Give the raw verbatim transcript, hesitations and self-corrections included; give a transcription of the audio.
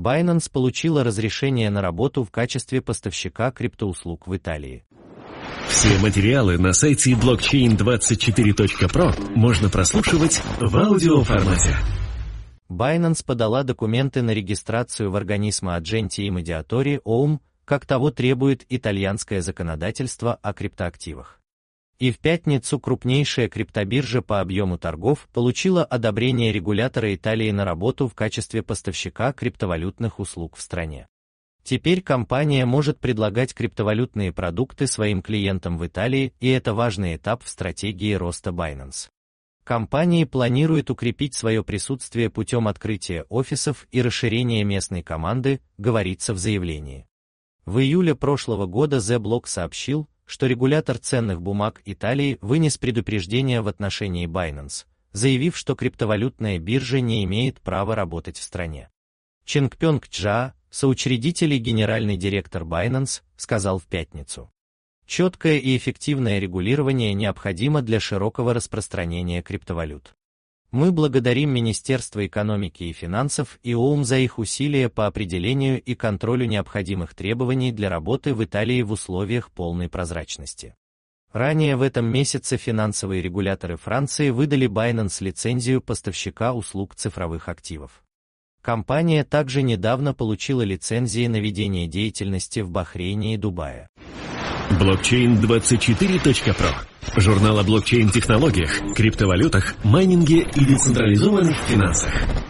Binance получила разрешение на работу в качестве поставщика криптоуслуг в Италии. Все материалы на сайте блокчейн двадцать четыре точка про можно прослушивать в аудиоформате. Binance подала документы на регистрацию в Organismo Agenti e Mediatori о эм, как того требует итальянское законодательство о криптоактивах. И в пятницу крупнейшая криптобиржа по объему торгов получила одобрение регулятора Италии на работу в качестве поставщика криптовалютных услуг в стране. Теперь компания может предлагать криптовалютные продукты своим клиентам в Италии, и это важный этап в стратегии роста Binance. Компания планирует укрепить свое присутствие путем открытия офисов и расширения местной команды, говорится в заявлении. В июле прошлого года The Block сообщил, что регулятор ценных бумаг Италии вынес предупреждение в отношении Binance, заявив, что криптовалютная биржа не имеет права работать в стране. Чингпёнг Чжа, соучредитель и генеральный директор Binance, сказал в пятницу: «Четкое и эффективное регулирование необходимо для широкого распространения криптовалют. Мы благодарим Министерство экономики и финансов и о эм за их усилия по определению и контролю необходимых требований для работы в Италии в условиях полной прозрачности». Ранее в этом месяце финансовые регуляторы Франции выдали Binance лицензию поставщика услуг цифровых активов. Компания также недавно получила лицензии на ведение деятельности в Бахрейне и Дубае. блокчейн двадцать четыре точка про. Журнал о блокчейн-технологиях, криптовалютах, майнинге и децентрализованных финансах.